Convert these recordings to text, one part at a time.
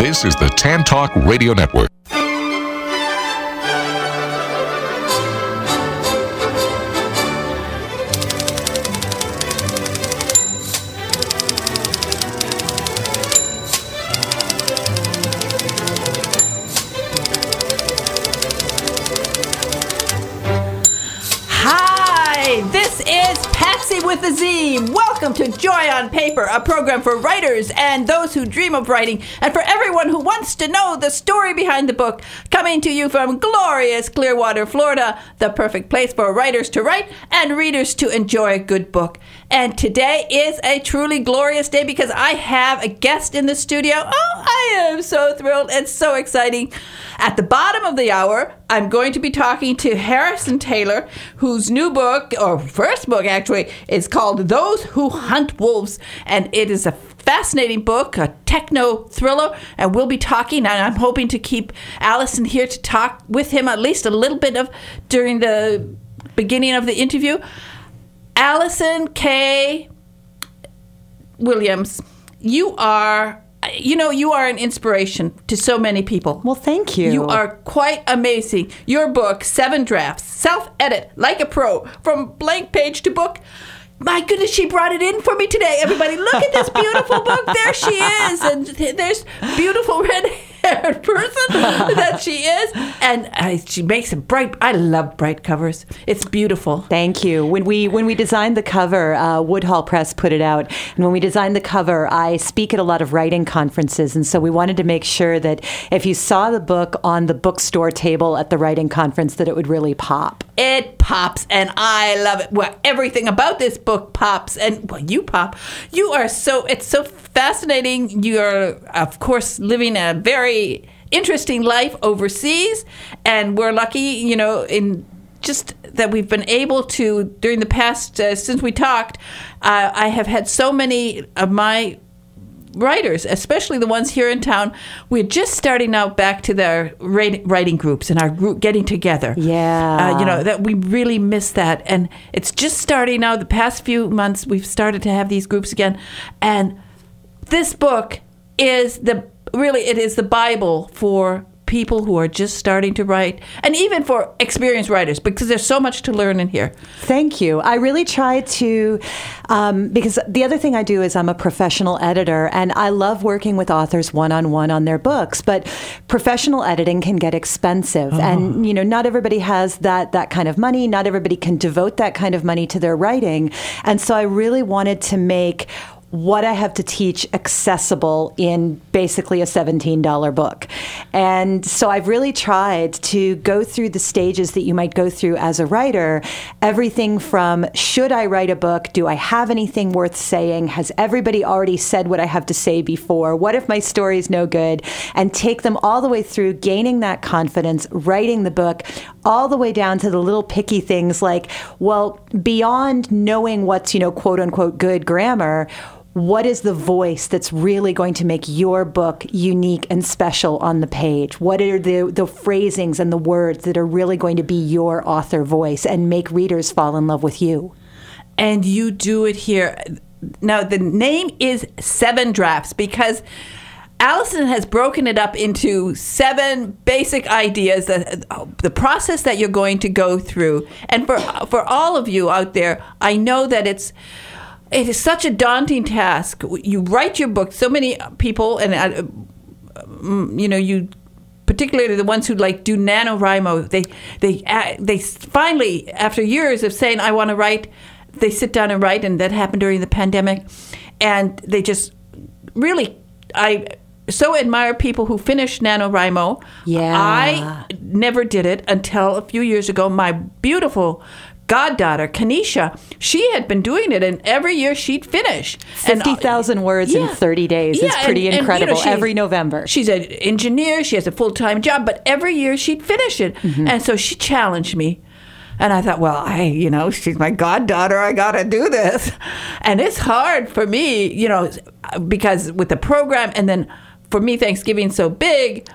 This is the Tan Talk Radio Network. This is Patsy with a Z. Welcome to Joy on Paper, a program for writers and those who dream of writing, and for everyone who wants to know the story behind the book. Coming to you from glorious Clearwater, Florida, the perfect place for writers to write and readers to enjoy a good book. And today is a truly glorious day because I have a guest in the studio. Oh, I am so thrilled. It's so exciting. At the bottom of the hour, I'm going to be talking to Harrison Taylor, whose new book, or first book actually, is called Those Who Hunt Wolves. And it is a fascinating book, a techno thriller. And we'll be talking, and I'm hoping to keep Allison here to talk with him at least a little bit of during the beginning of the interview. Allison K. Williams, you are an inspiration to so many people. Well, thank you. You are quite amazing. Your book, 7 Drafts, Self-Edit Like a Pro, From Blank Page to Book. My goodness, she brought it in for me today. Everybody, look at this beautiful book. There she is. And there's beautiful red-haired person that she is. And she makes a bright, I love bright covers. It's beautiful. Thank you. When we designed the cover, Woodhall Press put it out. And when we designed the cover, I speak at a lot of writing conferences. And so we wanted to make sure that if you saw the book on the bookstore table at the writing conference, that it would really pop. It pops, and I love it. Well, everything about this book pops, and well, you pop. You are it's so fascinating. You're, of course, living a very interesting life overseas, and we're lucky, in just that we've been able to, during the past, since we talked, I have had so many of my writers, especially the ones here in town. We're just starting out back to their writing groups and our group getting together. Yeah. That we really miss that. And it's just starting now. The past few months, we've started to have these groups again. And this book is it is the Bible for people who are just starting to write, and even for experienced writers, because there's so much to learn in here. Thank you. I really try to, because the other thing I do is I'm a professional editor, and I love working with authors one-on-one on their books, but professional editing can get expensive. Oh. And, not everybody has that kind of money. Not everybody can devote that kind of money to their writing. And so I really wanted to make what I have to teach accessible in basically a $17 book. And so I've really tried to go through the stages that you might go through as a writer. Everything from, should I write a book? Do I have anything worth saying? Has everybody already said what I have to say before? What if my story is no good? And take them all the way through gaining that confidence, writing the book, all the way down to the little picky things like, well, beyond knowing what's, quote unquote, good grammar, what is the voice that's really going to make your book unique and special on the page? What are the phrasings and the words that are really going to be your author voice and make readers fall in love with you? And you do it here. Now, the name is 7 Drafts because Allison has broken it up into 7 basic ideas, the process that you're going to go through. And for all of you out there, I know that it is such a daunting task. You write your book. So many people, and you, particularly the ones who do NaNoWriMo, they finally, after years of saying, I want to write, they sit down and write, and that happened during the pandemic. And they just really, I so admire people who finish NaNoWriMo. Yeah. I never did it until a few years ago. My beautiful goddaughter, Kanisha, she had been doing it, and every year she'd finish. 50,000 words in 30 days. It's pretty incredible. Every November. She's an engineer. She has a full-time job, but every year she'd finish it. Mm-hmm. And so she challenged me. And I thought, well, she's my goddaughter. I got to do this. And it's hard for me, because with the program, and then for me, Thanksgiving's so big,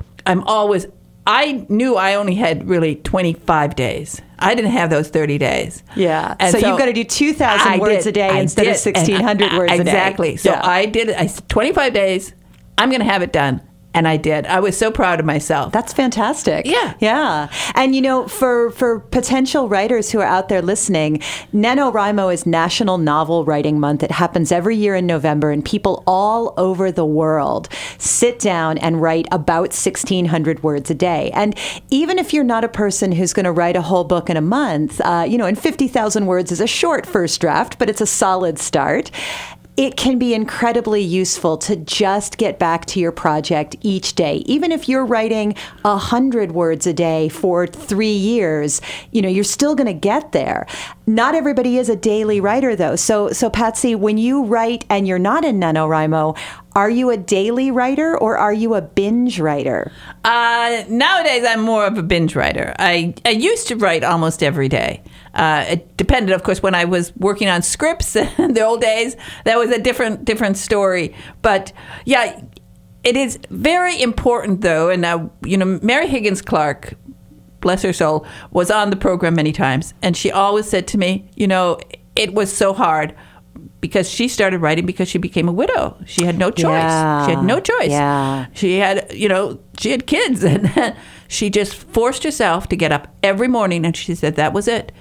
I knew I only had really 25 days. I didn't have those 30 days. Yeah. And so you've got to do 2,000 words a day instead of 1,600 words a day. Exactly. So I did it. I said, 25 days, I'm going to have it done. And I did. I was so proud of myself. That's fantastic. Yeah. Yeah. And, for potential writers who are out there listening, NaNoWriMo is National Novel Writing Month. It happens every year in November, and people all over the world sit down and write about 1,600 words a day. And even if you're not a person who's going to write a whole book in a month, and 50,000 words is a short first draft, but it's a solid start. It can be incredibly useful to just get back to your project each day. Even if you're writing 100 words a day for 3 years, you're still going to get there. Not everybody is a daily writer, though. So Patsy, when you write and you're not in NaNoWriMo, are you a daily writer or are you a binge writer? Nowadays, I'm more of a binge writer. I used to write almost every day. It depended, of course, when I was working on scripts in the old days, that was a different story. But yeah, it is very important, though. And Mary Higgins Clark, bless her soul, was on the program many times. And she always said to me, it was so hard. Because she started writing because she became a widow. She had no choice. Yeah. She had no choice. Yeah. She had, she had kids. And she just forced herself to get up every morning. And she said, that was it.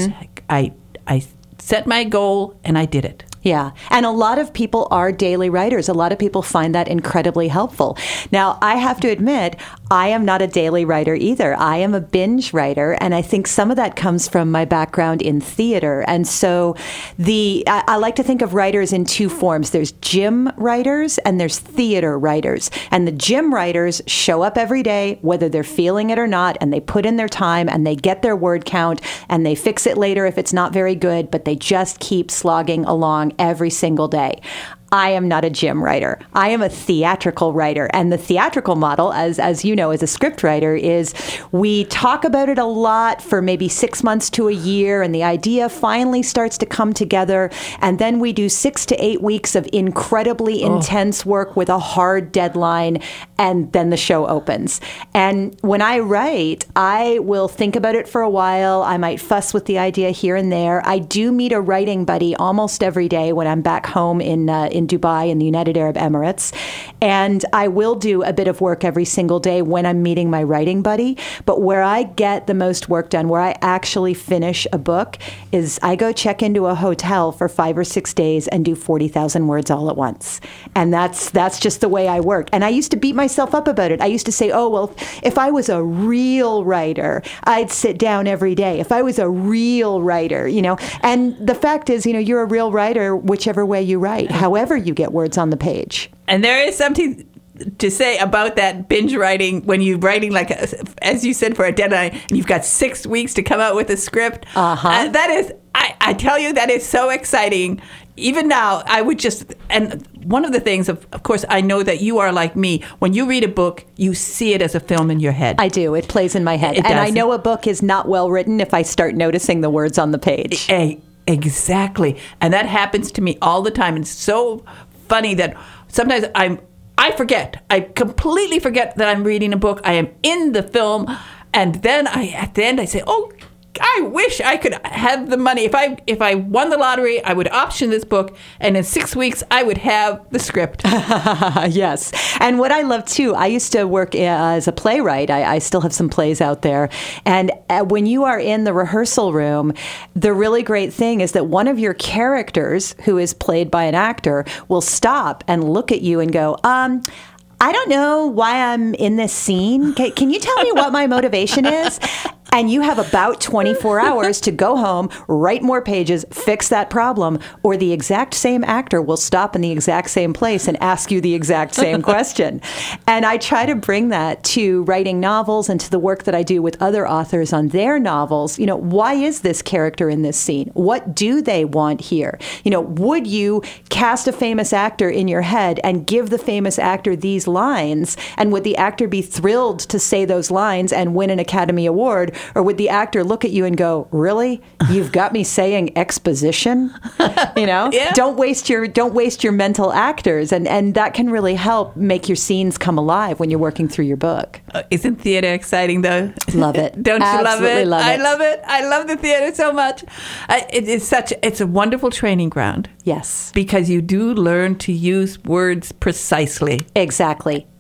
I set my goal and I did it. Yeah. And a lot of people are daily writers. A lot of people find that incredibly helpful. Now, I have to admit, I am not a daily writer either. I am a binge writer. And I think some of that comes from my background in theater. And so I like to think of writers in two forms. There's gym writers and there's theater writers. And the gym writers show up every day, whether they're feeling it or not, and they put in their time and they get their word count and they fix it later if it's not very good, but they just keep slogging along every single day. I am not a gym writer. I am a theatrical writer. And the theatrical model, as you know, as a script writer, is we talk about it a lot for maybe 6 months to a year, and the idea finally starts to come together. And then we do 6 to 8 weeks of incredibly intense work with a hard deadline, and then the show opens. And when I write, I will think about it for a while. I might fuss with the idea here and there. I do meet a writing buddy almost every day when I'm back home in Dubai in the United Arab Emirates. And I will do a bit of work every single day when I'm meeting my writing buddy. But where I get the most work done, where I actually finish a book, is I go check into a hotel for 5 or 6 days and do 40,000 words all at once. And that's just the way I work. And I used to beat myself up about it. I used to say, oh, well, if I was a real writer, I'd sit down every day. If I was a real writer, And the fact is, you're a real writer whichever way you write. However you get words on the page. And there is something to say about that binge writing when you're writing, like, as you said, for a deadline, and you've got 6 weeks to come out with a script. That is, I tell you, that is so exciting. Even now, I would just, and one of the things, of course, I know that you are like me. When you read a book, you see it as a film in your head. I do. It plays in my head. And I know a book is not well written if I start noticing the words on the page. Exactly. And that happens to me all the time. It's so funny that sometimes I forget. I completely forget that I'm reading a book. I am in the film. And then at the end, I say, oh, I wish I could have the money. If I won the lottery, I would option this book, and in 6 weeks, I would have the script. Yes. And what I love, too, I used to work as a playwright. I still have some plays out there. And when you are in the rehearsal room, the really great thing is that one of your characters, who is played by an actor, will stop and look at you and go, I don't know why I'm in this scene. Can you tell me what my motivation is? And you have about 24 hours to go home, write more pages, fix that problem, or the exact same actor will stop in the exact same place and ask you the exact same question. And I try to bring that to writing novels and to the work that I do with other authors on their novels. Why is this character in this scene? What do they want here? Would you cast a famous actor in your head and give the famous actor these lines? And would the actor be thrilled to say those lines and win an Academy Award? Or would the actor look at you and go, really? You've got me saying exposition? Yeah. Don't waste your mental actors. And that can really help make your scenes come alive when you're working through your book. Isn't theater exciting, though? Love it. Don't you Absolutely love it? I love it. I love the theater so much. It's a wonderful training ground. Yes. Because you do learn to use words precisely. Exactly.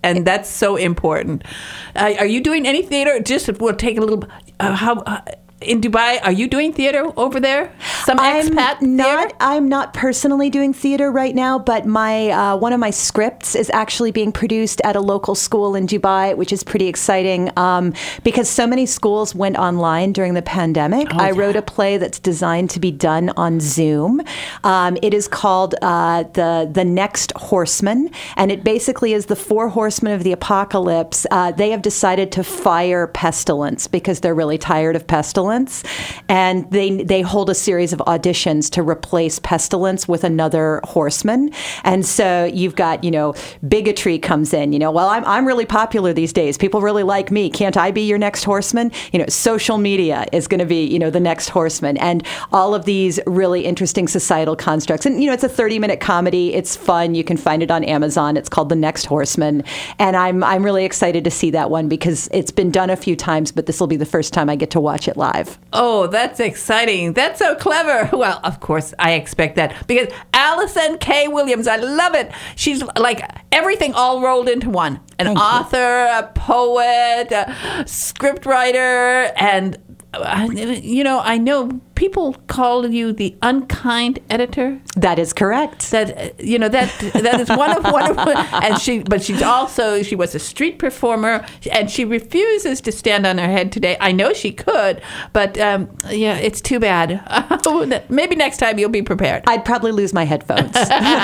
And that's so important. Are you doing any theater? Just we'll take a little. In Dubai, are you doing theater over there? Some expat theater? I'm not personally doing theater right now, but my one of my scripts is actually being produced at a local school in Dubai, which is pretty exciting because so many schools went online during the pandemic. I wrote a play that's designed to be done on Zoom. It is called The Next Horseman, and it basically is the 4 horsemen of the apocalypse. They have decided to fire pestilence because they're really tired of pestilence. And they hold a series of auditions to replace pestilence with another horseman. And so you've got, bigotry comes in, well, I'm really popular these days. People really like me. Can't I be your next horseman? Social media is going to be, the next horseman. And all of these really interesting societal constructs. And, it's a 30-minute comedy. It's fun. You can find it on Amazon. It's called The Next Horseman. And I'm really excited to see that one because it's been done a few times, but this will be the first time I get to watch it live. Oh, that's exciting. That's so clever. Well, of course, I expect that because Allison K. Williams, I love it. She's like everything all rolled into one. An author, a poet, a scriptwriter, and I know people call you the unkind editor. That is correct. That is one of and she was a street performer and she refuses to stand on her head today. I know she could, but it's too bad. Maybe next time you'll be prepared. I'd probably lose my headphones.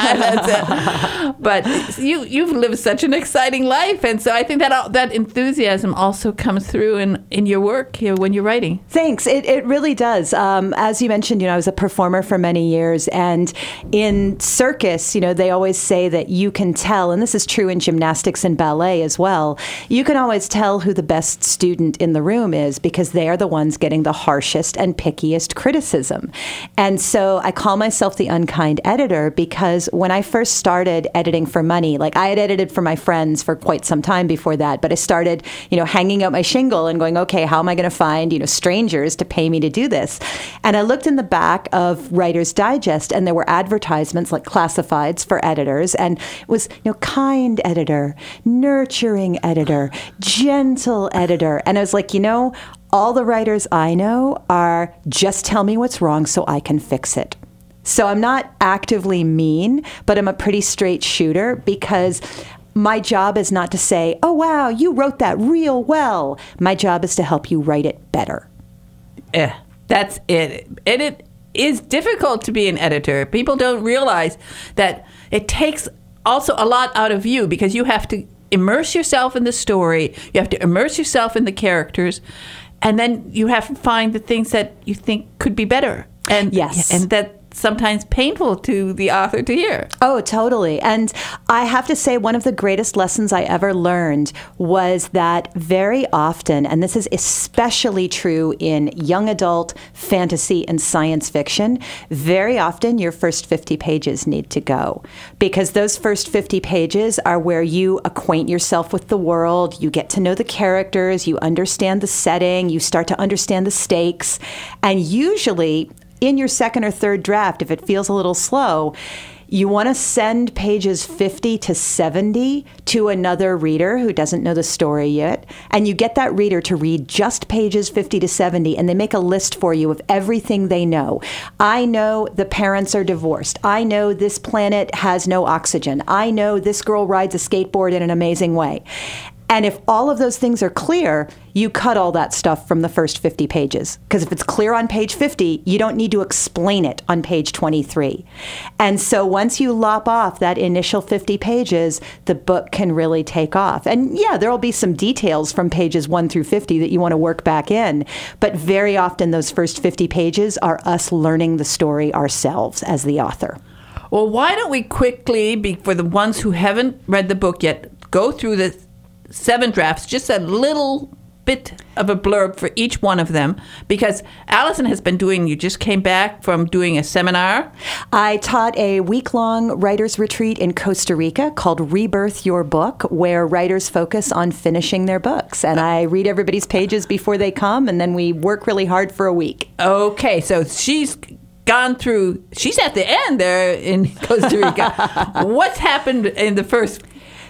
But you've lived such an exciting life, and so I think that enthusiasm also comes through in your work here when you're writing. Thanks. It really does. As you mentioned, I was a performer for many years, and in circus, they always say that you can tell, and this is true in gymnastics and ballet as well, you can always tell who the best student in the room is because they are the ones getting the harshest and pickiest criticism. And so I call myself the unkind editor because when I first started editing for money, like I had edited for my friends for quite some time before that, but I started, hanging out my shingle and going, okay, how am I going to find, strangers to pay me to do this? And I looked in the back of Writer's Digest, and there were advertisements like classifieds for editors, and it was, kind editor, nurturing editor, gentle editor. And I was like, all the writers I know are just tell me what's wrong so I can fix it. So I'm not actively mean, but I'm a pretty straight shooter because my job is not to say, oh, wow, you wrote that real well. My job is to help you write it better. That's it. And it is difficult to be an editor. People don't realize that it takes also a lot out of you because you have to immerse yourself in the story. You have to immerse yourself in the characters. And then you have to find the things that you think could be better. And yes. And that's sometimes painful to the author to hear. Oh, totally. And I have to say one of the greatest lessons I ever learned was that very often, and this is especially true in young adult fantasy and science fiction, very often your first 50 pages need to go because those first 50 pages are where you acquaint yourself with the world, you get to know the characters, you understand the setting, you start to understand the stakes, and usually in your second or third draft, if it feels a little slow, you want to send pages 50 to 70 to another reader who doesn't know the story yet. And you get that reader to read just pages 50 to 70, and they make a list for you of everything they know. I know the parents are divorced. I know this planet has no oxygen. I know this girl rides a skateboard in an amazing way. And if all of those things are clear, you cut all that stuff from the first 50 pages. Because if it's clear on page 50, you don't need to explain it on page 23. And so once you lop off that initial 50 pages, the book can really take off. And yeah, there will be some details from pages 1 through 50 that you want to work back in. But very often those first 50 pages are us learning the story ourselves as the author. Well, why don't we quickly, for the ones who haven't read the book yet, go through the 7 drafts, just a little bit of a blurb for each one of them, because Allison has been you just came back from doing a seminar. I taught a week-long writers retreat in Costa Rica called Rebirth Your Book, where writers focus on finishing their books. And I read everybody's pages before they come, and then we work really hard for a week. Okay, so she's at the end there in Costa Rica. What's happened in the first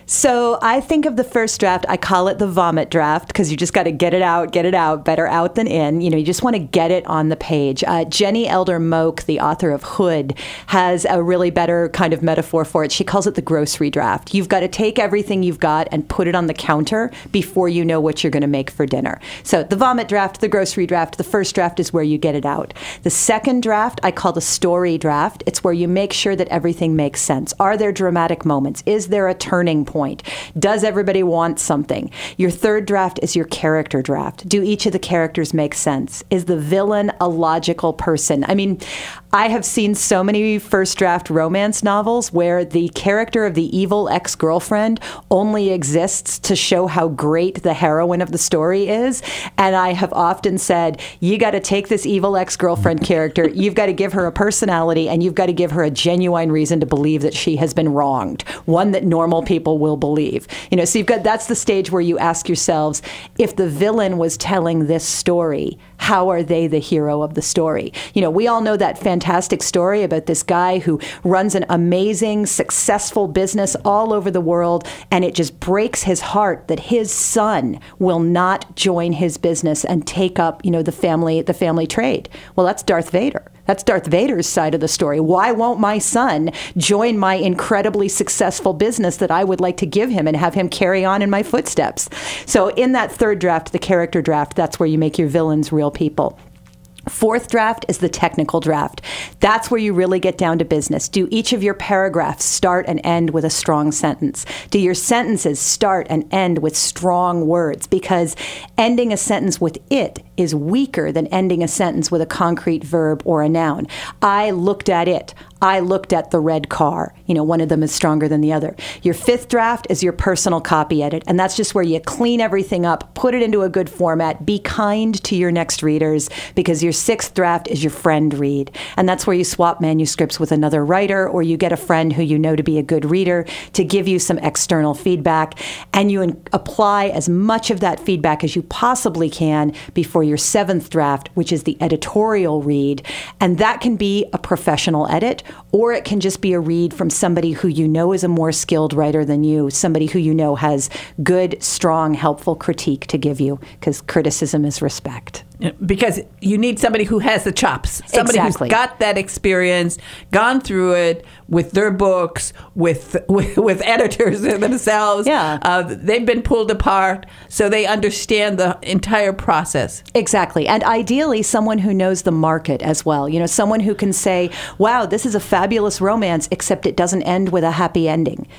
So I think of the first draft, I call it the vomit draft, because you just got to get it out, better out than in. You just want to get it on the page. Jenny Elder Moak, the author of Hood, has a really better kind of metaphor for it. She calls it the grocery draft. You've got to take everything you've got and put it on the counter before you know what you're going to make for dinner. So the vomit draft, the grocery draft, the first draft is where you get it out. The second draft, I call the story draft. It's where you make sure that everything makes sense. Are there dramatic moments? Is there a turning point? Does everybody want something? Your third draft is your character draft. Do each of the characters make sense? Is the villain a logical person? I mean, I have seen so many first draft romance novels where the character of the evil ex-girlfriend only exists to show how great the heroine of the story is. And I have often said, you got to take this evil ex-girlfriend character, you've got to give her a personality, and you've got to give her a genuine reason to believe that she has been wronged, one that normal people will believe. So that's the stage where you ask yourselves, if the villain was telling this story, how are they the hero of the story? We all know that fantastic story about this guy who runs an amazing, successful business all over the world, and it just breaks his heart that his son will not join his business and take up, the family trade. Well, that's Darth Vader. That's Darth Vader's side of the story. Why won't my son join my incredibly successful business that I would like to give him and have him carry on in my footsteps? So in that third draft, the character draft, that's where you make your villains real people. Fourth draft is the technical draft. That's where you really get down to business. Do each of your paragraphs start and end with a strong sentence? Do your sentences start and end with strong words? Because ending a sentence with it is weaker than ending a sentence with a concrete verb or a noun. I looked at it. I looked at the red car. One of them is stronger than the other. Your fifth draft is your personal copy edit, and that's just where you clean everything up, put it into a good format, be kind to your next readers, because your sixth draft is your friend read, and that's where you swap manuscripts with another writer, or you get a friend who you know to be a good reader to give you some external feedback, and you apply as much of that feedback as you possibly can before your seventh draft, which is the editorial read, and that can be a professional edit, or it can just be a read from somebody who you know is a more skilled writer than you, somebody who you know has good, strong, helpful critique to give you, because criticism is respect. Because you need somebody who has the chops, somebody Exactly. who's got that experience, gone through it with their books, with editors themselves. Yeah. They've been pulled apart, so they understand the entire process. Exactly. And ideally, someone who knows the market as well. Someone who can say, wow, this is a fabulous romance, except it doesn't end with a happy ending.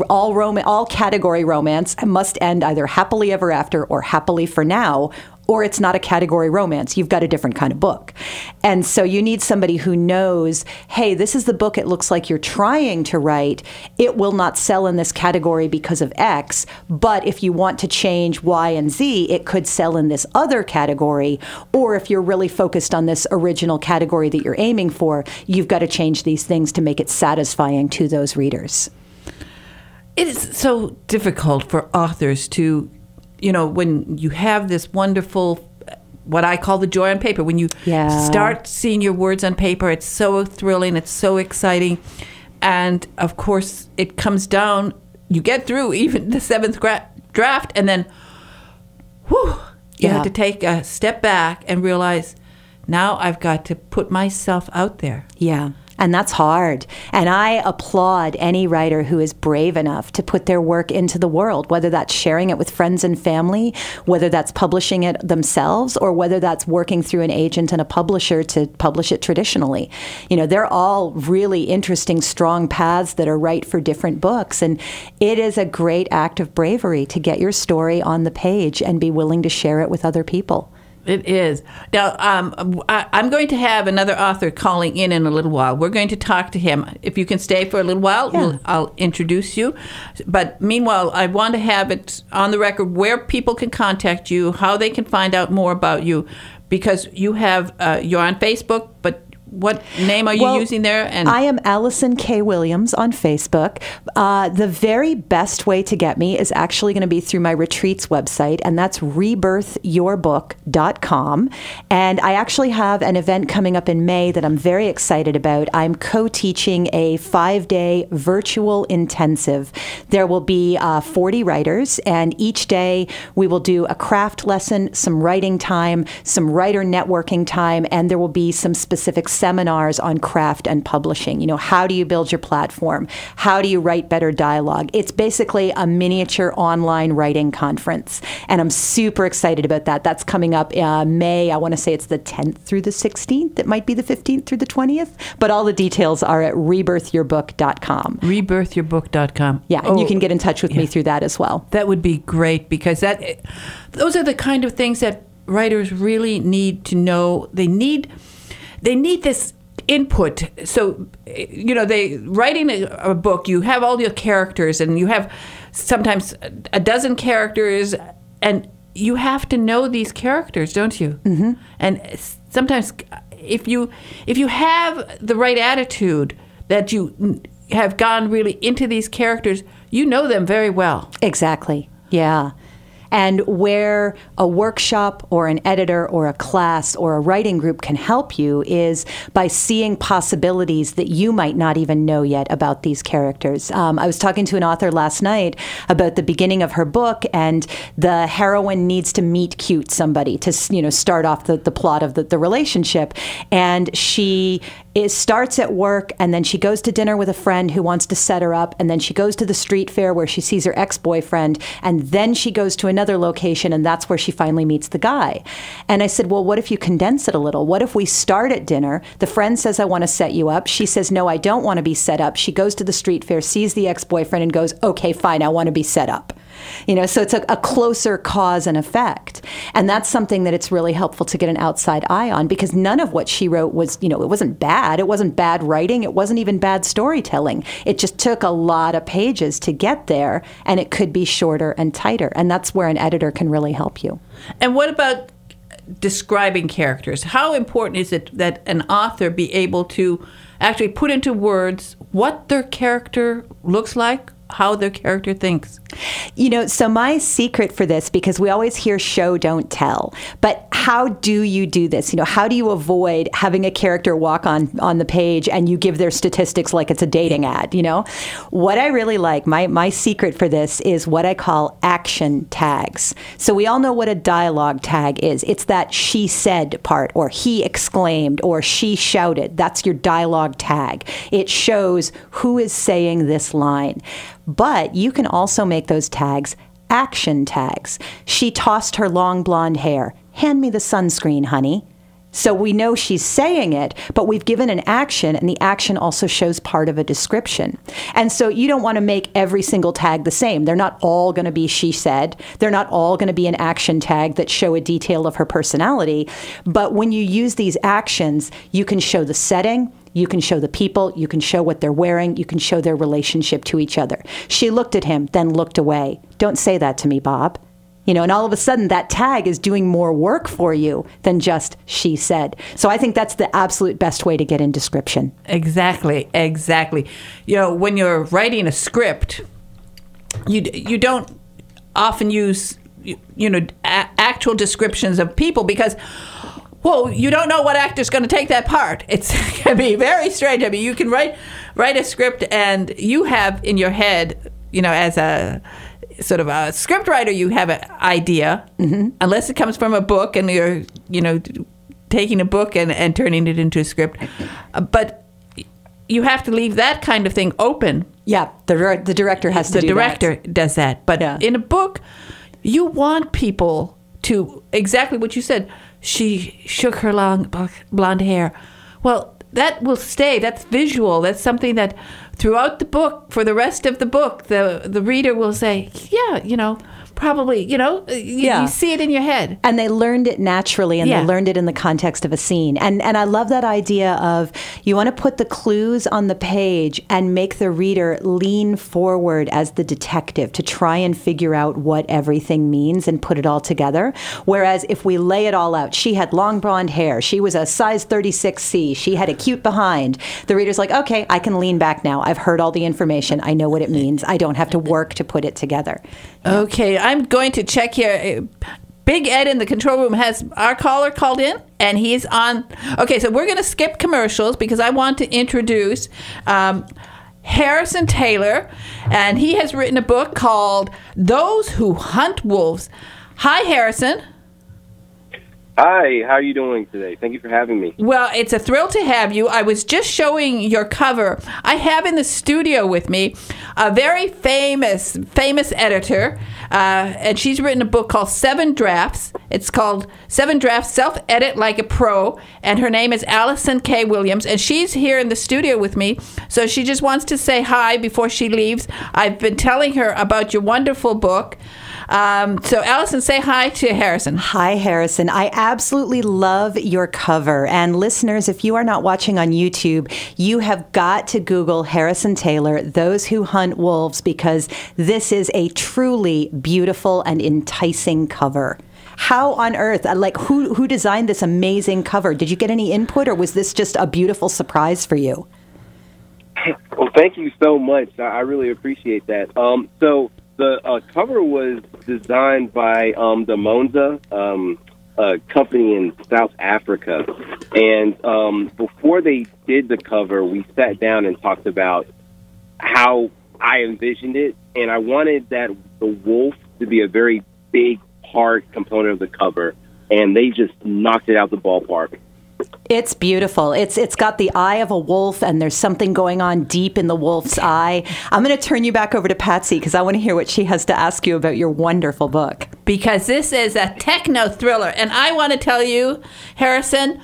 All category romance must end either happily ever after or happily for now, or it's not a category romance. You've got a different kind of book. And so you need somebody who knows, hey, this is the book it looks like you're trying to write. It will not sell in this category because of X, but if you want to change Y and Z, it could sell in this other category. Or if you're really focused on this original category that you're aiming for, you've got to change these things to make it satisfying to those readers. It is so difficult for authors to, when you have this wonderful, what I call the joy on paper, when you start seeing your words on paper, it's so thrilling, it's so exciting. And of course, it comes down, you get through even the seventh draft, and then, you have to take a step back and realize, now I've got to put myself out there. Yeah. And that's hard. And I applaud any writer who is brave enough to put their work into the world, whether that's sharing it with friends and family, whether that's publishing it themselves, or whether that's working through an agent and a publisher to publish it traditionally. They're all really interesting, strong paths that are right for different books. And it is a great act of bravery to get your story on the page and be willing to share it with other people. It is. Now, I'm going to have another author calling in a little while. We're going to talk to him. If you can stay for a little while, I'll introduce you. But meanwhile, I want to have it on the record where people can contact you, how they can find out more about you, because you have you're on Facebook, but what name are you using there? And I am Allison K. Williams on Facebook. The very best way to get me is actually going to be through my retreats website, and that's rebirthyourbook.com. And I actually have an event coming up in May that I'm very excited about. I'm co-teaching a 5-day virtual intensive. There will be 40 writers, and each day we will do a craft lesson, some writing time, some writer networking time, and there will be some specific seminars on craft and publishing. You know, how do you build your platform? How do you write better dialogue? It's basically a miniature online writing conference, and I'm super excited about that. That's coming up May. I want to say it's the 10th through the 16th. It might be the 15th through the 20th, but all the details are at rebirthyourbook.com. Rebirthyourbook.com. Yeah, and you can get in touch with me through that as well. That would be great, because those are the kind of things that writers really need to know. They need this input. So, you know, writing a book, you have all your characters, and you have sometimes a dozen characters, and you have to know these characters, don't you? Mm-hmm. And sometimes if you have the right attitude, that you have gone really into these characters, you know them very well. Exactly. Yeah. And where a workshop or an editor or a class or a writing group can help you is by seeing possibilities that you might not even know yet about these characters. I was talking to an author last night about the beginning of her book, and the heroine needs to meet cute somebody to, start off the plot of the relationship. And she starts at work, and then she goes to dinner with a friend who wants to set her up, and then she goes to the street fair where she sees her ex-boyfriend, and then she goes to another location, and that's where she finally meets the guy. And I said, well, what if you condense it a little? What if we start at dinner? The friend says, I want to set you up. She says, no, I don't want to be set up. She goes to the street fair, sees the ex-boyfriend, and goes, okay, fine, I want to be set up. So it's a closer cause and effect. And that's something that it's really helpful to get an outside eye on, because none of what she wrote was, it wasn't bad. It wasn't bad writing. It wasn't even bad storytelling. It just took a lot of pages to get there, and it could be shorter and tighter. And that's where an editor can really help you. And what about describing characters? How important is it that an author be able to actually put into words what their character looks like, how their character thinks? So my secret for this, because we always hear show, don't tell, but how do you do this? How do you avoid having a character walk on the page and you give their statistics like it's a dating ad? What I really like, my secret for this is what I call action tags. So we all know what a dialogue tag is. It's that she said part, or he exclaimed, or she shouted. That's your dialogue tag. It shows who is saying this line. But you can also make those tags action tags. She tossed her long blonde hair. Hand me the sunscreen, honey. So we know she's saying it, but we've given an action, and the action also shows part of a description. And so you don't want to make every single tag the same. They're not all going to be she said. They're not all going to be an action tag that show a detail of her personality. But when you use these actions, you can show the setting, you can show the people, you can show what they're wearing, you can show their relationship to each other. She looked at him, then looked away. Don't say that to me, Bob. And all of a sudden that tag is doing more work for you than just she said. So I think that's the absolute best way to get in description. Exactly. When you're writing a script, you don't often use actual descriptions of people, because you don't know what actor's going to take that part. It can be very strange. I mean, you can write a script, and you have in your head, as a sort of a script writer, you have an idea, mm-hmm. unless it comes from a book and you're, taking a book and turning it into a script. But you have to leave that kind of thing open. Yeah, the director has to do that. The director does that. But in a book, you want people to, exactly what you said, she shook her long blonde hair. Well, that will stay. That's visual. That's something that throughout the book, for the rest of the book, the reader will say, yeah, probably, you see it in your head. And they learned it naturally, and they learned it in the context of a scene. And I love that idea of you want to put the clues on the page and make the reader lean forward as the detective to try and figure out what everything means and put it all together. Whereas if we lay it all out, she had long blonde hair, she was a size 36C, she had a cute behind. The reader's like, okay, I can lean back now. I've heard all the information. I know what it means. I don't have to work to put it together. Okay, I'm going to check here. Big Ed in the control room has our caller called in, and he's on. Okay, so we're going to skip commercials because I want to introduce Harrison Taylor, and he has written a book called Those Who Hunt Wolves. Hi, Harrison. Hi, how are you doing today? Thank you for having me. Well, it's a thrill to have you. I was just showing your cover. I have in the studio with me a very famous editor, and she's written a book called 7 Drafts. It's called 7 Drafts, Self-Edit Like a Pro, and her name is Allison K. Williams, and she's here in the studio with me, so she just wants to say hi before she leaves. I've been telling her about your wonderful book. So, Allison, say hi to Harrison. Hi, Harrison. I absolutely love your cover. And listeners, if you are not watching on YouTube, you have got to Google Harrison Taylor, Those Who Hunt Wolves, because this is a truly beautiful and enticing cover. How on earth, who designed this amazing cover? Did you get any input, or was this just a beautiful surprise for you? Well, thank you so much. I really appreciate that. The cover was designed by the Monza company in South Africa. And before they did the cover, we sat down and talked about how I envisioned it. And I wanted the wolf to be a very big part component of the cover. And they just knocked it out the ballpark. It's beautiful. It's got the eye of a wolf, and there's something going on deep in the wolf's eye. I'm going to turn you back over to Patsy because I want to hear what she has to ask you about your wonderful book. Because this is a techno thriller, and I want to tell you, Harrison,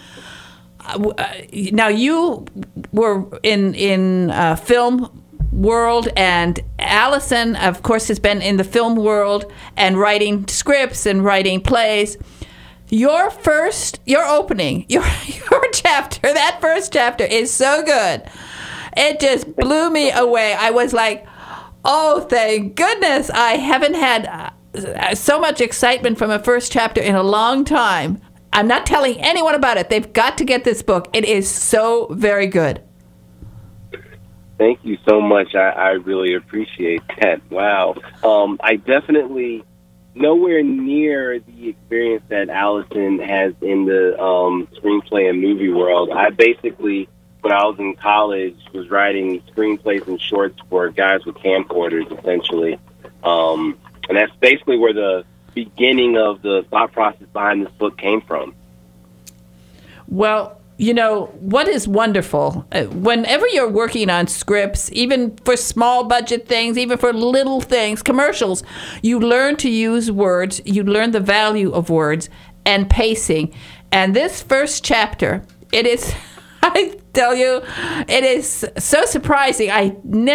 now you were in film world, and Allison, of course, has been in the film world and writing scripts and writing plays. Your opening, your chapter, that first chapter is so good. It just blew me away. I was like, oh, thank goodness. I haven't had so much excitement from a first chapter in a long time. I'm not telling anyone about it. They've got to get this book. It is so very good. Thank you so much. I really appreciate that. Wow. I definitely... nowhere near the experience that Allison has in the screenplay and movie world. I basically, when I was in college, was writing screenplays and shorts for guys with camcorders, essentially. And that's basically where the beginning of the thought process behind this book came from. Well, what is wonderful, whenever you're working on scripts, even for small budget things, even for little things, commercials, you learn to use words, you learn the value of words and pacing. And this first chapter, it is, I tell you, it is so surprising. I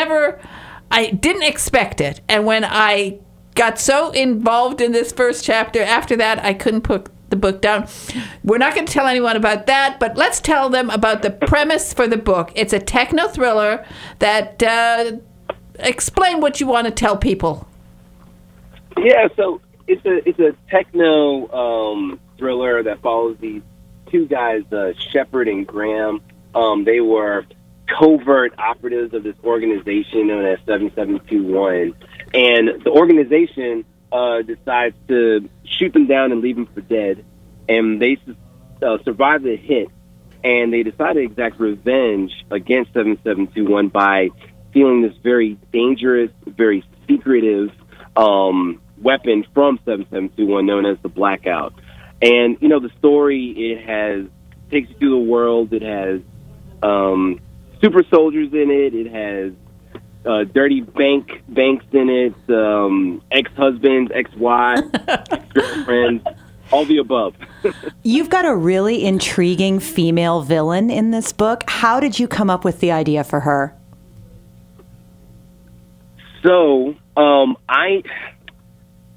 didn't expect it. And when I got so involved in this first chapter, after that, I couldn't put the book down. We're not going to tell anyone about that, but let's tell them about the premise for the book. It's a techno thriller that explain what you want to tell people. Yeah, so it's a techno thriller that follows these two guys, Shepard and Graham. They were covert operatives of this organization known as 7721, and the organization decides to shoot them down and leave them for dead, and they survive the hit, and they decide to exact revenge against 7721 by stealing this very dangerous, very secretive weapon from 7721 known as the Blackout. And, the story, takes you through the world. It has super soldiers in it. It has dirty banks in it, ex-husbands, ex-wives, ex-girlfriends, all the above. You've got a really intriguing female villain in this book. How did you come up with the idea for her?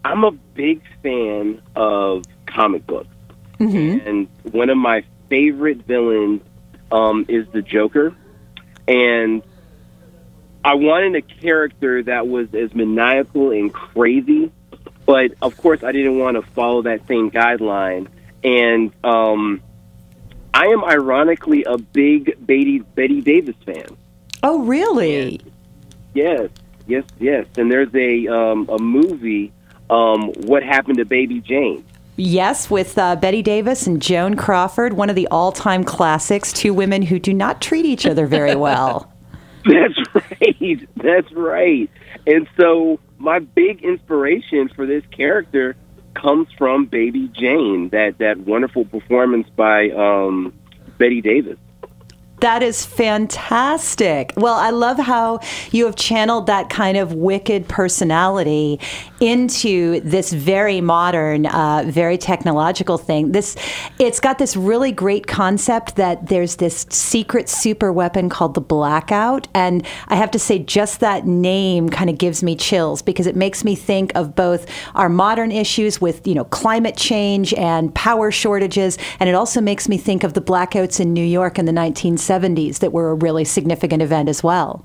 I'm a big fan of comic books. Mm-hmm. And one of my favorite villains is the Joker. And I wanted a character that was as maniacal and crazy, but of course I didn't want to follow that same guideline. And I am ironically a big Betty Davis fan. Oh, really? Yes. And there's a movie, What Happened to Baby Jane? Yes, with Betty Davis and Joan Crawford, one of the all-time classics, two women who do not treat each other very well. That's right. And so my big inspiration for this character comes from Baby Jane, that wonderful performance by Betty Davis. That is fantastic. Well, I love how you have channeled that kind of wicked personality into this very modern, very technological thing. It's got this really great concept that there's this secret super weapon called the Blackout. And I have to say, just that name kind of gives me chills because it makes me think of both our modern issues with, climate change and power shortages. And it also makes me think of the blackouts in New York in the 1970s that were a really significant event as well.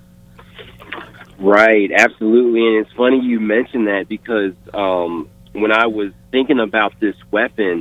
Right, absolutely. And it's funny you mentioned that because when I was thinking about this weapon,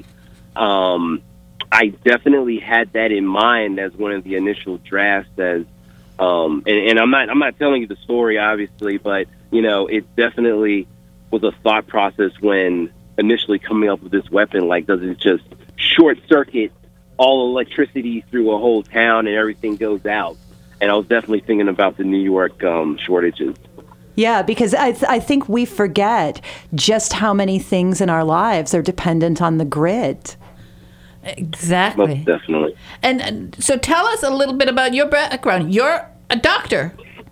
I definitely had that in mind as one of the initial drafts. And I'm not telling you the story, obviously, but it definitely was a thought process when initially coming up with this weapon. Like, does it just short circuit all electricity through a whole town and everything goes out? And I was definitely thinking about the New York shortages. Yeah, because I think we forget just how many things in our lives are dependent on the grid. Exactly. Most definitely. And so tell us a little bit about your background. You're a doctor.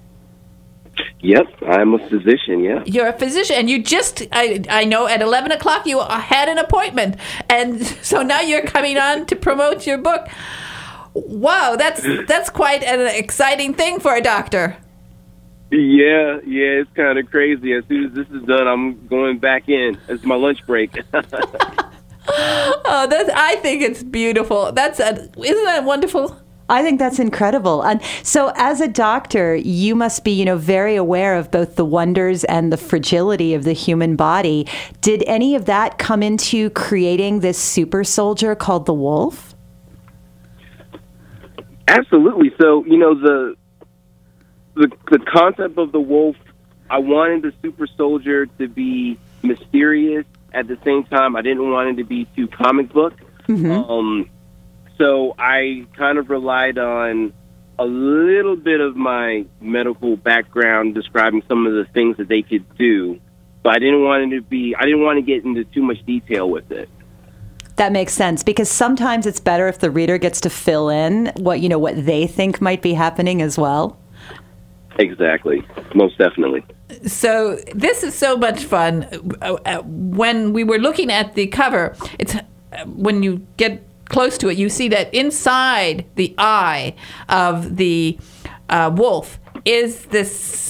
Yep, I'm a physician, yeah. You're a physician, and you just, I know, at 11 o'clock you had an appointment, and so now you're coming on to promote your book. Wow, that's quite an exciting thing for a doctor. Yeah, it's kind of crazy. As soon as this is done, I'm going back in. It's my lunch break. I think it's beautiful. Isn't that wonderful? I think that's incredible. And so as a doctor, you must be, very aware of both the wonders and the fragility of the human body. Did any of that come into creating this super soldier called the Wolf? Absolutely. So, the concept of the Wolf, I wanted the super soldier to be mysterious. At the same time, I didn't want it to be too comic book. Mm-hmm. So I kind of relied on a little bit of my medical background describing some of the things that they could do, but I didn't want to get into too much detail with it. That makes sense because sometimes it's better if the reader gets to fill in what they think might be happening as well. Exactly. Most definitely. So this is so much fun. When we were looking at the cover, it's when you get close to it, you see that inside the eye of the wolf is this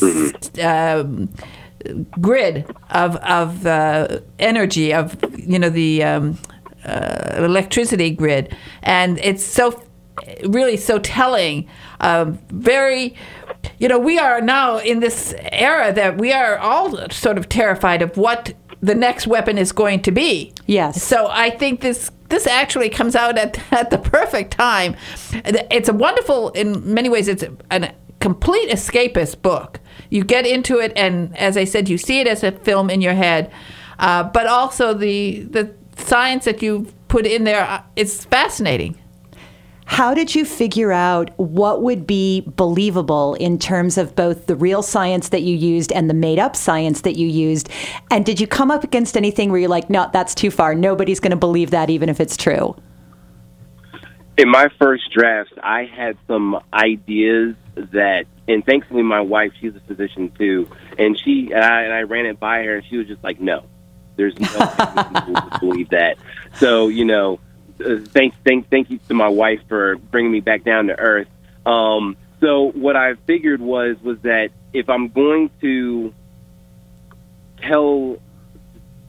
grid of energy, of the electricity grid, and it's really so telling. Very, we are now in this era that we are all sort of terrified of what the next weapon is going to be. Yes. So I think this actually comes out at the perfect time. It's a wonderful, in many ways, it's a complete escapist book. You get into it, and as I said, you see it as a film in your head, but also the science that you put in there is fascinating. How did you figure out what would be believable in terms of both the real science that you used and the made-up science that you used? And did you come up against anything where you're like, no, that's too far. Nobody's going to believe that even if it's true? In my first drafts, I had some ideas that, and thankfully my wife, she's a physician too, and I ran it by her, and she was just like, no, there's no way people would believe that. So, thank you to my wife for bringing me back down to earth. So what I figured was that if I'm going to tell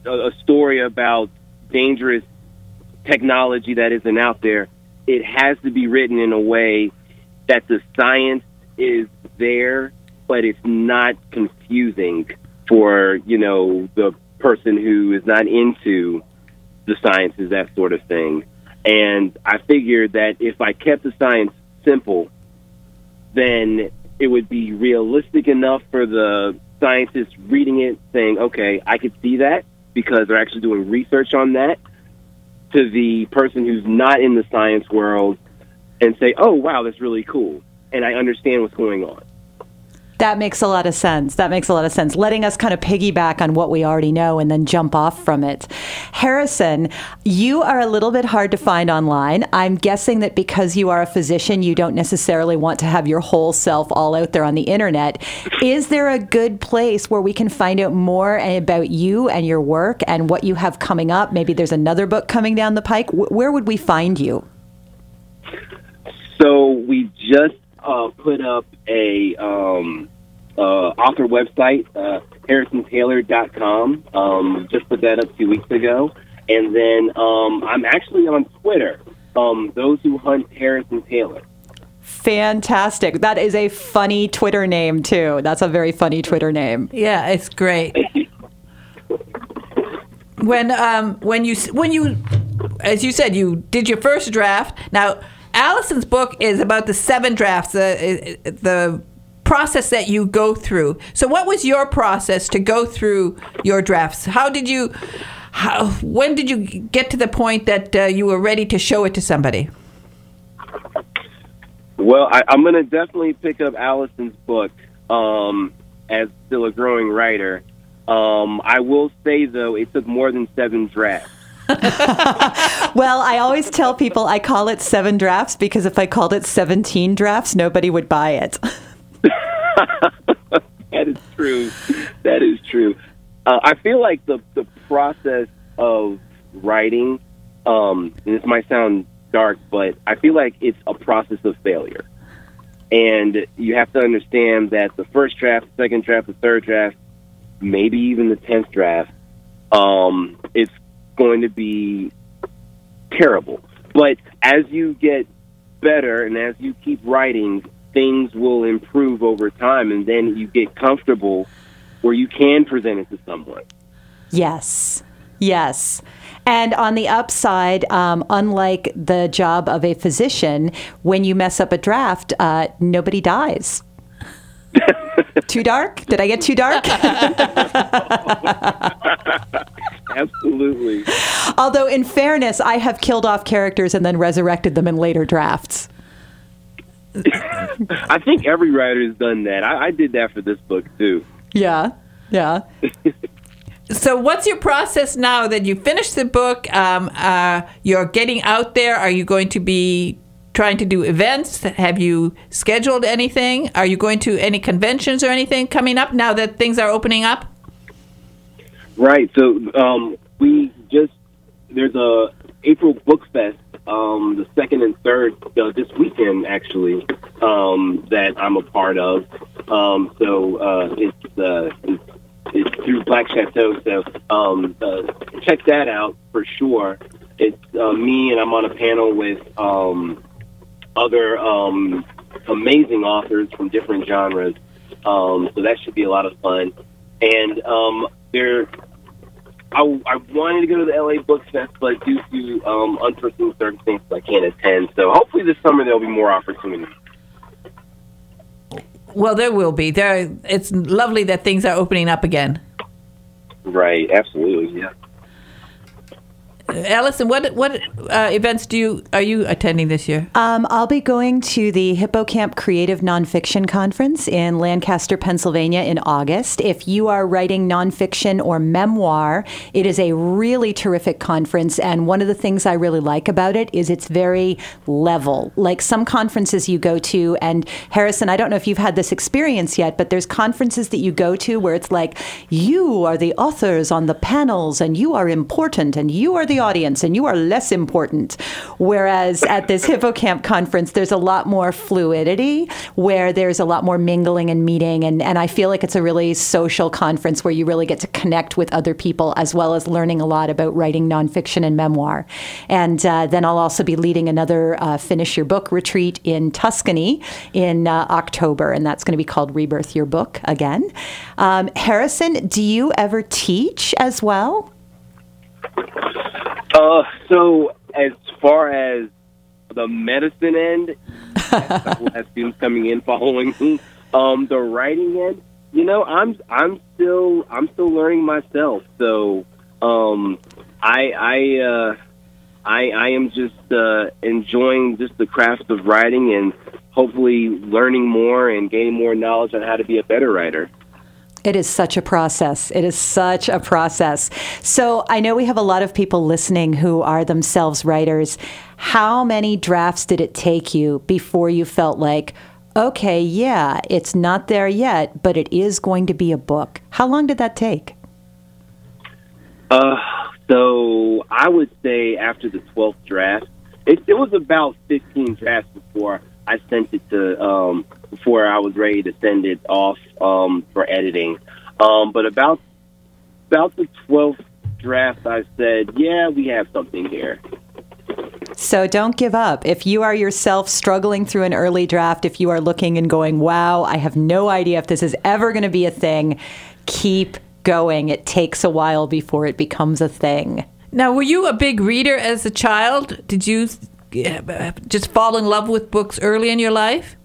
a story about dangerous technology that isn't out there, it has to be written in a way that the science is there, but it's not confusing for, the person who is not into the sciences, that sort of thing. And I figured that if I kept the science simple, then it would be realistic enough for the scientists reading it saying, okay, I could see that because they're actually doing research on that, to the person who's not in the science world and say, oh, wow, that's really cool. And I understand what's going on. That makes a lot of sense. Letting us kind of piggyback on what we already know and then jump off from it. Harrison, you are a little bit hard to find online. I'm guessing that because you are a physician, you don't necessarily want to have your whole self all out there on the internet. Is there a good place where we can find out more about you and your work and what you have coming up? Maybe there's another book coming down the pike. Where would we find you? So we just put up a author website, harrisontaylor.com. Just put that up 2 weeks ago. And then I'm actually on Twitter, Those Who Hunt Harrison Taylor. Fantastic. That is a funny Twitter name, too. That's a very funny Twitter name. Yeah, it's great. When you, as you said, you did your first draft. Now, Allison's book is about the 7 drafts, the process that you go through. So what was your process to go through your drafts? When did you get to the point that you were ready to show it to somebody? Well, I'm going to definitely pick up Allison's book as still a growing writer. I will say, though, it took more than 7 drafts. Well, I always tell people I call it 7 drafts because if I called it 17 drafts, nobody would buy it. That is true. I feel like the process of writing, and this might sound dark, but I feel like it's a process of failure. And you have to understand that the first draft, the second draft, the third draft, maybe even the 10th draft, it's going to be terrible. But as you get better and as you keep writing, things will improve over time, and then you get comfortable where you can present it to someone. Yes. And on the upside, unlike the job of a physician, when you mess up a draft, nobody dies. Too dark? Did I get too dark? Absolutely. Although, in fairness, I have killed off characters and then resurrected them in later drafts. I think every writer has done that. I did that for this book, too. Yeah. So what's your process now that you finished the book? You're getting out there. Are you going to be trying to do events? Have you scheduled anything? Are you going to any conventions or anything coming up now that things are opening up? Right. So there's a April Book Fest, the 2nd and 3rd this weekend actually, that I'm a part of. It's through Black Chateau. So check that out for sure. It's me, and I'm on a panel with other amazing authors from different genres. So that should be a lot of fun. And I wanted to go to the LA Book Fest, but due to unforeseen circumstances, I can't attend. So hopefully this summer there'll be more opportunities. Well, there will be. It's lovely that things are opening up again. Right, absolutely, yeah. Allison, what events are you attending this year? I'll be going to the Hippocamp Creative Nonfiction Conference in Lancaster, Pennsylvania in August. If you are writing nonfiction or memoir, it is a really terrific conference. And one of the things I really like about it is it's very level. Like some conferences you go to, and Harrison, I don't know if you've had this experience yet, but there's conferences that you go to where it's like, you are the authors on the panels and you are important and you are the audience and you are less important. Whereas at this Hippocamp conference, there's a lot more fluidity, where there's a lot more mingling and meeting. And I feel like it's a really social conference where you really get to connect with other people, as well as learning a lot about writing nonfiction and memoir. And then I'll also be leading another Finish Your Book retreat in Tuscany in October, and that's going to be called Rebirth Your Book again. Harrison, do you ever teach as well? So as far as the medicine end, yes, I will have students coming in following me. The writing end, I'm still learning myself. So I am just enjoying just the craft of writing and hopefully learning more and gaining more knowledge on how to be a better writer. It is such a process. It is such a process. So I know we have a lot of people listening who are themselves writers. How many drafts did it take you before you felt like, okay, yeah, it's not there yet, but it is going to be a book? How long did that take? So I would say after the 12th draft, it was about 15 drafts before I sent it to, before I was ready to send it off for editing. But about the 12th draft, I said, yeah, we have something here. So don't give up. If you are yourself struggling through an early draft, if you are looking and going, wow, I have no idea if this is ever going to be a thing, keep going. It takes a while before it becomes a thing. Now, were you a big reader as a child? Did you just fall in love with books early in your life?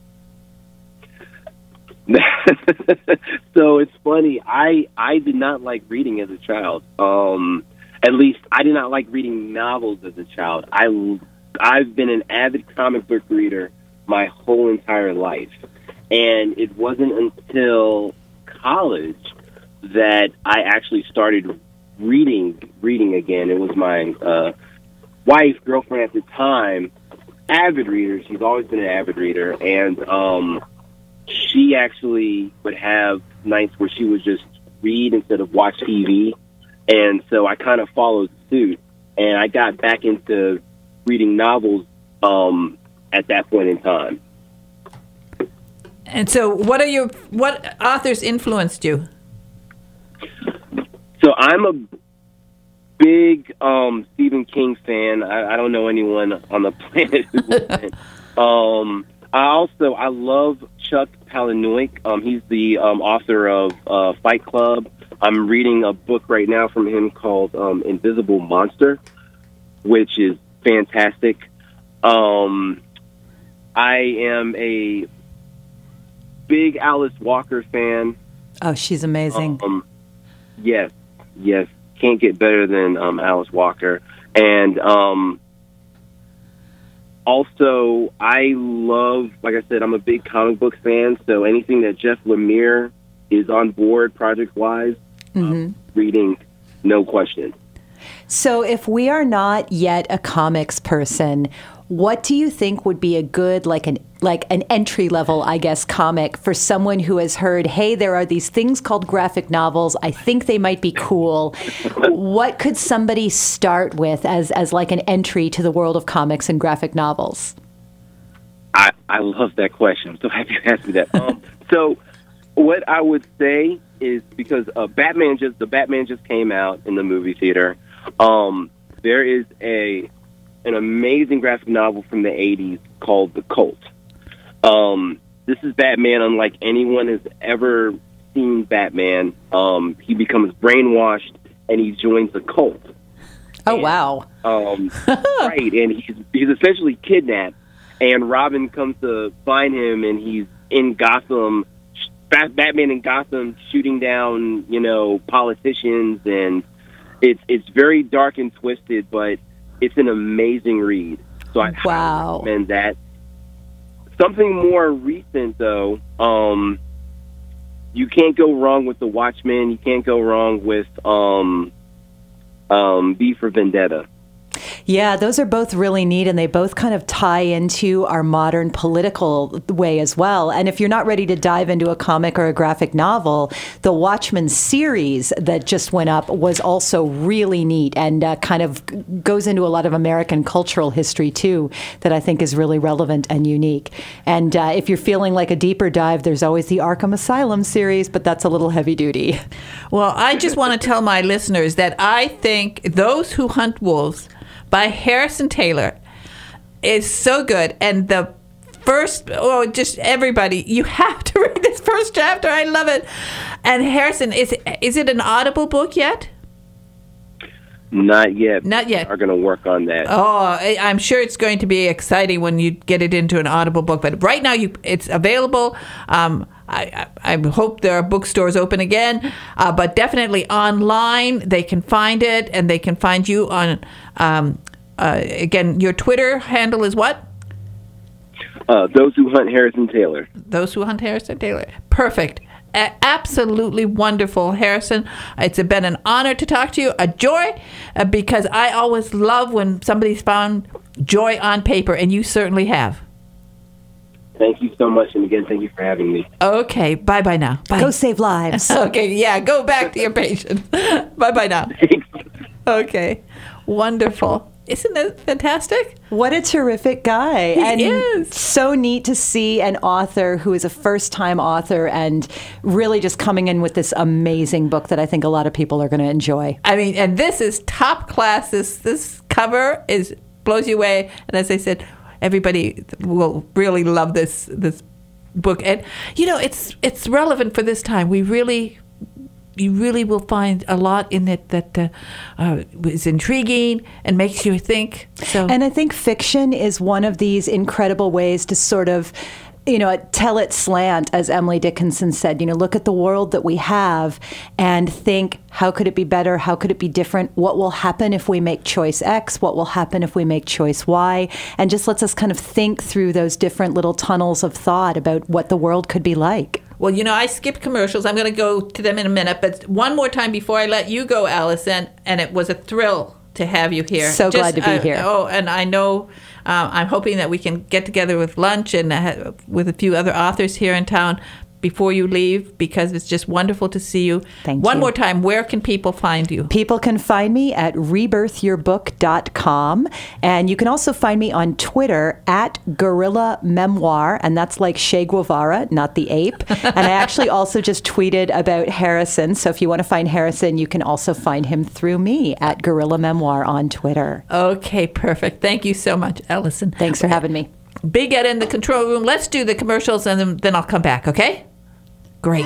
So it's funny. I did not like reading as a child. At least I did not like reading novels as a child. I've been an avid comic book reader my whole entire life. And it wasn't until college that I actually started reading again. It was my wife, girlfriend at the time, avid reader. She's always been an avid reader. And she actually would have nights where she would just read instead of watch TV. And so I kind of followed suit, and I got back into reading novels at that point in time. And so what authors influenced you? So I'm a big Stephen King fan. I don't know anyone on the planet who isn't. I love Chuck Palahniuk. He's the author of Fight Club. I'm reading a book right now from him called Invisible Monster, which is fantastic. I am a big Alice Walker fan. Oh, she's amazing. Yes. Can't get better than Alice Walker. And also, I love, like I said, I'm a big comic book fan, so anything that Jeff Lemire is on board project-wise, reading, no question. So if we are not yet a comics person, what do you think would be a good, like an entry level, I guess, comic for someone who has heard, hey, there are these things called graphic novels. I think they might be cool. What could somebody start with as like an entry to the world of comics and graphic novels? I love that question. I'm so happy you asked me that. So what I would say is, because the Batman just came out in the movie theater. There is an amazing graphic novel from the 80s called The Cult. This is Batman unlike anyone has ever seen Batman. He becomes brainwashed and he joins the cult. Oh, wow. Right, and he's essentially kidnapped, and Robin comes to find him, and he's in Gotham, Batman in Gotham, shooting down, politicians, and it's very dark and twisted, but it's an amazing read. So I highly recommend that. Something more recent, though, you can't go wrong with The Watchmen. You can't go wrong with V for Vendetta. Yeah, those are both really neat, and they both kind of tie into our modern political way as well. And if you're not ready to dive into a comic or a graphic novel, the Watchmen series that just went up was also really neat and kind of goes into a lot of American cultural history, too, that I think is really relevant and unique. And if you're feeling like a deeper dive, there's always the Arkham Asylum series, but that's a little heavy duty. Well, I just want to tell my listeners that I think Those Who Hunt Wolves by Harrison Taylor is so good. And the first, just everybody, you have to read this first chapter. I love it. And Harrison, is it an Audible book yet? Not yet. Not yet. We're going to work on that. Oh, I'm sure it's going to be exciting when you get it into an Audible book. But right now, it's available. I hope there are bookstores open again, but definitely online they can find it, and they can find you on. Again, your Twitter handle is what? Those Who Hunt Harrison Taylor. Those Who Hunt Harrison Taylor. Perfect. Absolutely wonderful, Harrison. It's been an honor to talk to you, a joy, because I always love when somebody's found joy on paper, and you certainly have. Thank you so much, and again, thank you for having me. Okay, bye-bye now. Bye. Go save lives. Okay, yeah, go back to your patient. Bye-bye now. Okay, wonderful. Isn't that fantastic? What a terrific guy. He is. So neat to see an author who is a first-time author and really just coming in with this amazing book that I think a lot of people are going to enjoy. I mean, and this is top class. This cover blows you away. And as I said, everybody will really love this book. And, it's relevant for this time. You really will find a lot in it that is intriguing and makes you think. So, and I think fiction is one of these incredible ways to sort of, tell it slant, as Emily Dickinson said. Look at the world that we have and think, how could it be better? How could it be different? What will happen if we make choice X? What will happen if we make choice Y? And just lets us kind of think through those different little tunnels of thought about what the world could be like. Well, I skipped commercials. I'm going to go to them in a minute. But one more time before I let you go, Allison, and it was a thrill to have you here. So glad to be here. And I know I'm hoping that we can get together with lunch and with a few other authors here in town before you leave, because it's just wonderful to see you. Thank you. One more time, where can people find you? People can find me at rebirthyourbook.com. And you can also find me on Twitter at Gorilla Memoir. And that's like Che Guevara, not the ape. And I actually also just tweeted about Harrison. So if you want to find Harrison, you can also find him through me at Gorilla Memoir on Twitter. Okay, perfect. Thank you so much, Allison. Thanks for having me. Big Ed in the control room. Let's do the commercials, and then I'll come back, okay? Great.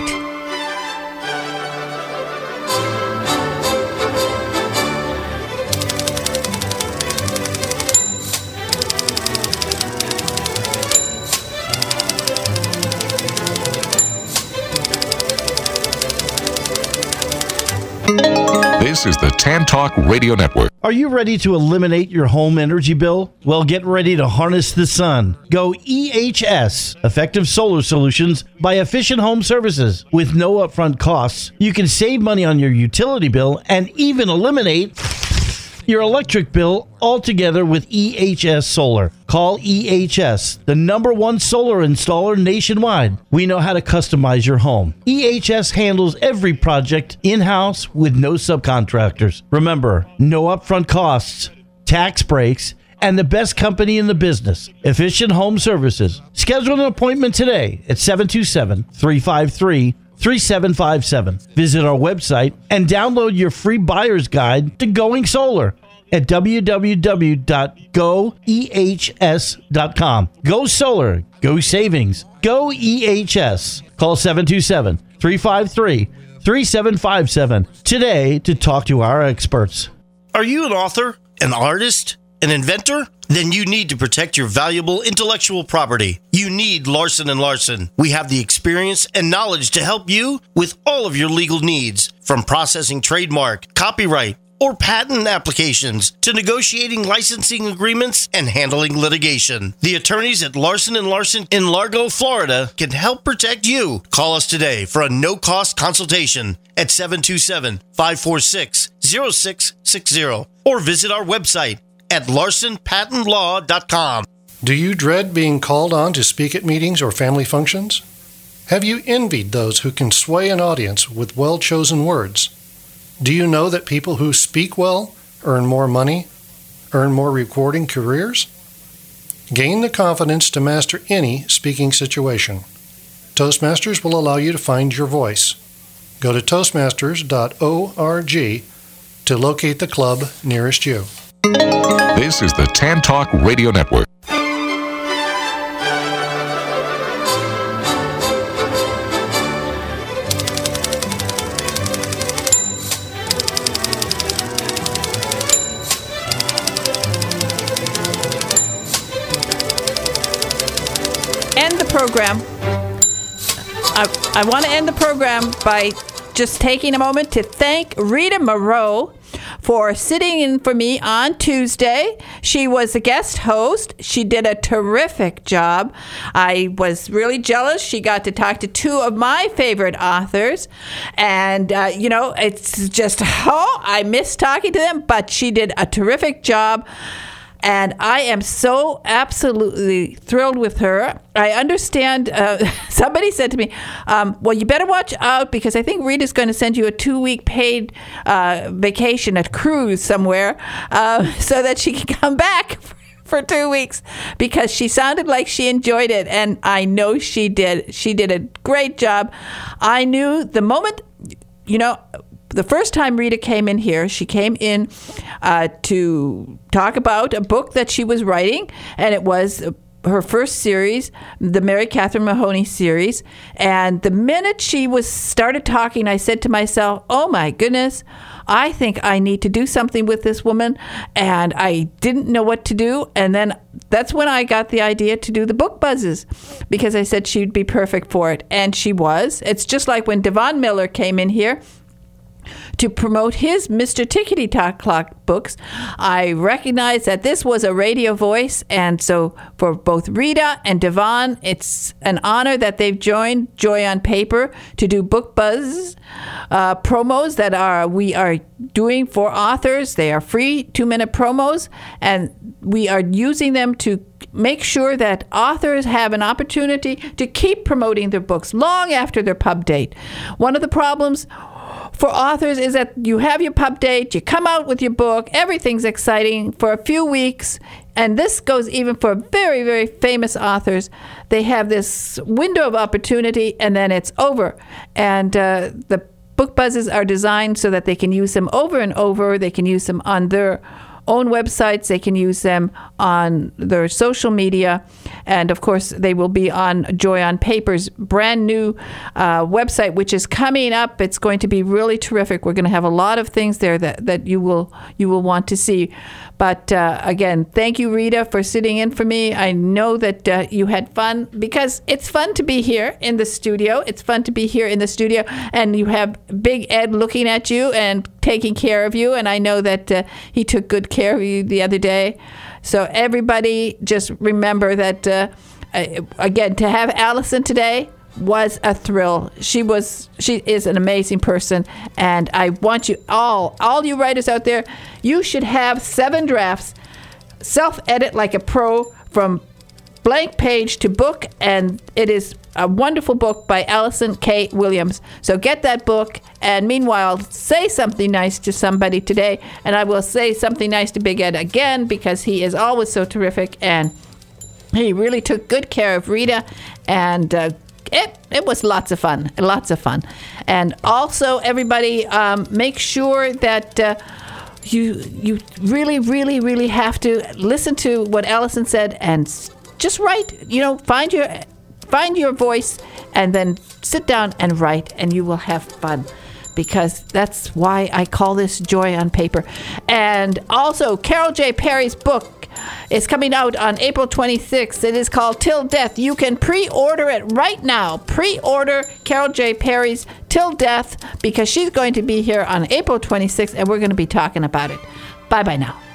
This is the Tan Talk Radio Network. Are you ready to eliminate your home energy bill? Well, get ready to harness the sun. Go EHS, Effective Solar Solutions by Efficient Home Services. With no upfront costs, you can save money on your utility bill and even eliminate your electric bill altogether with EHS Solar. Call EHS, the #1 solar installer nationwide. We know how to customize your home. EHS handles every project in-house with no subcontractors. Remember, no upfront costs, tax breaks, and the best company in the business, Efficient Home Services. Schedule an appointment today at 727-353-3757. Visit our website and download your free buyer's guide to going solar at www.goehs.com. Go solar, go savings, go EHS. Call 727-353-3757 today to talk to our experts. Are you an author, an artist, an inventor? Then you need to protect your valuable intellectual property. You need Larson & Larson. We have the experience and knowledge to help you with all of your legal needs, from processing trademark, copyright, or patent applications to negotiating licensing agreements and handling litigation. The attorneys at Larson & Larson in Largo, Florida can help protect you. Call us today for a no-cost consultation at 727-546-0660 or visit our website at LarsonPatentLaw.com. Do you dread being called on to speak at meetings or family functions? Have you envied those who can sway an audience with well-chosen words? Do you know that people who speak well earn more money, earn more rewarding careers? Gain the confidence to master any speaking situation. Toastmasters will allow you to find your voice. Go to toastmasters.org to locate the club nearest you. This is the Tan Talk Radio Network. Program. I want to end the program by just taking a moment to thank Rita Moreau for sitting in for me on Tuesday. She was a guest host. She did a terrific job. I was really jealous. She got to talk to two of my favorite authors. And, it's just, I miss talking to them, but she did a terrific job. And I am so absolutely thrilled with her. I understand, somebody said to me, well, you better watch out because I think Rita's going to send you a 2-week paid vacation, a cruise somewhere, so that she can come back for 2 weeks because she sounded like she enjoyed it. And I know she did. She did a great job. I knew the moment, the first time Rita came in here, she came in to talk about a book that she was writing, and it was her first series, the Mary Catherine Mahoney series. And the minute she started talking, I said to myself, oh my goodness, I think I need to do something with this woman. And I didn't know what to do. And then that's when I got the idea to do the book buzzes because I said she'd be perfect for it. And she was. It's just like when Devon Miller came in here to promote his Mr. Tickety Talk Clock books. I recognized that this was a radio voice, and so for both Rita and Devon, it's an honor that they've joined Joy on Paper to do book buzz promos that we are doing for authors. They are free 2-minute promos, and we are using them to make sure that authors have an opportunity to keep promoting their books long after their pub date. One of the problems for authors is that you have your pub date, you come out with your book, everything's exciting for a few weeks, and this goes even for very, very famous authors. They have this window of opportunity, and then it's over. And the book buzzes are designed so that they can use them over and over. They can use them on their own websites. They can use them on their social media. And, of course, they will be on Joy on Paper's brand new website, which is coming up. It's going to be really terrific. We're going to have a lot of things there that you will want to see. But, again, thank you, Rita, for sitting in for me. I know that you had fun because it's fun to be here in the studio. It's fun to be here in the studio. And you have Big Ed looking at you and taking care of you. And I know that he took good care of you the other day. So everybody just remember that, again, to have Allison today was a thrill. She is an amazing person. And I want you all you writers out there, you should have 7 drafts, self-edit like a pro from blank page to book. And it is a wonderful book by Allison K. Williams. So get that book, and meanwhile, say something nice to somebody today. And I will say something nice to Big Ed again because he is always so terrific, and he really took good care of Rita, and it was lots of fun. And also, everybody, make sure that you really, really, really have to listen to what Allison said and just write. Find your voice and then sit down and write, and you will have fun because that's why I call this Joy on Paper. And also, Carol J. Perry's book is coming out on April 26th. It is called Till Death. You can pre-order it right now. Pre-order Carol J. Perry's Till Death because she's going to be here on April 26th, and we're going to be talking about it. Bye-bye now.